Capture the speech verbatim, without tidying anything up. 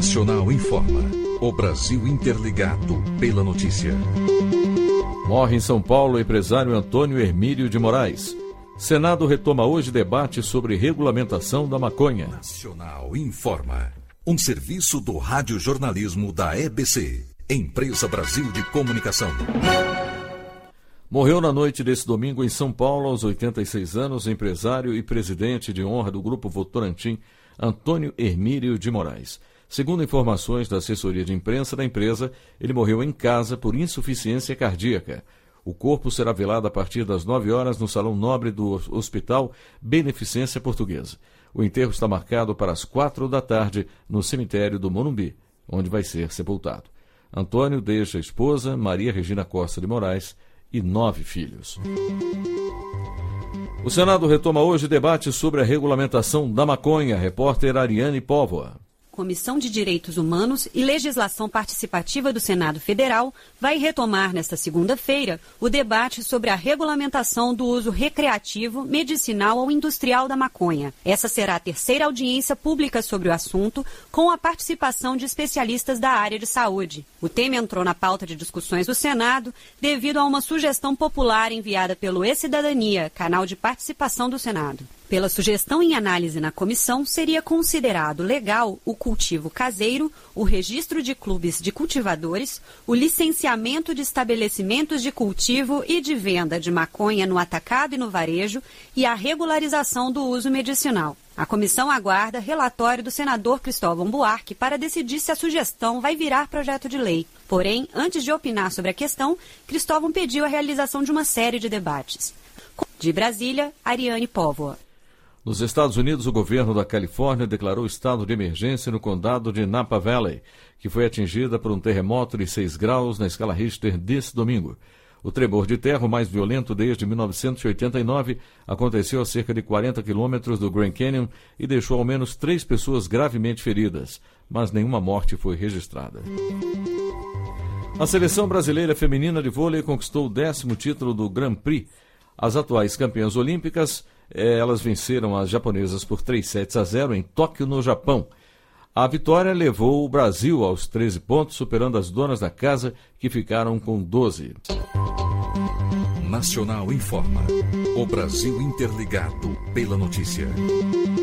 Nacional informa. O Brasil interligado pela notícia. Morre em São Paulo o empresário Antônio Hermílio de Moraes. Senado retoma hoje debate sobre regulamentação da maconha. Nacional informa. Um serviço do radiojornalismo da E B C, Empresa Brasil de Comunicação. Morreu na noite desse domingo em São Paulo, aos oitenta e seis anos, empresário e presidente de honra do Grupo Votorantim, Antônio Hermílio de Moraes. Segundo informações da assessoria de imprensa da empresa, ele morreu em casa por insuficiência cardíaca. O corpo será velado a partir das nove horas no Salão Nobre do Hospital Beneficência Portuguesa. O enterro está marcado para as quatro da tarde no cemitério do Morumbi, onde vai ser sepultado. Antônio deixa a esposa, Maria Regina Costa de Moraes, e nove filhos. O Senado retoma hoje debate sobre a regulamentação da maconha. Repórter Ariane Póvoa. Comissão de Direitos Humanos e Legislação Participativa do Senado Federal vai retomar nesta segunda-feira o debate sobre a regulamentação do uso recreativo, medicinal ou industrial da maconha. Essa será a terceira audiência pública sobre o assunto, com a participação de especialistas da área de saúde. O tema entrou na pauta de discussões do Senado devido a uma sugestão popular enviada pelo E-Cidadania, canal de participação do Senado. Pela sugestão em análise na comissão, seria considerado legal o cultivo caseiro, o registro de clubes de cultivadores, o licenciamento de estabelecimentos de cultivo e de venda de maconha no atacado e no varejo e a regularização do uso medicinal. A comissão aguarda relatório do senador Cristóvão Buarque para decidir se a sugestão vai virar projeto de lei. Porém, antes de opinar sobre a questão, Cristóvão pediu a realização de uma série de debates. De Brasília, Ariane Póvoa. Nos Estados Unidos, o governo da Califórnia declarou estado de emergência no condado de Napa Valley, que foi atingida por um terremoto de seis graus na escala Richter desse domingo. O tremor de terra, o mais violento desde mil novecentos e oitenta e nove, aconteceu a cerca de quarenta quilômetros do Grand Canyon e deixou ao menos três pessoas gravemente feridas, mas nenhuma morte foi registrada. A seleção brasileira feminina de vôlei conquistou o décimo título do Grand Prix. As atuais campeãs olímpicas, elas venceram as japonesas por três sets a zero em Tóquio, no Japão. A vitória levou o Brasil aos treze pontos, superando as donas da casa, que ficaram com doze. Nacional informa. O Brasil interligado pela notícia.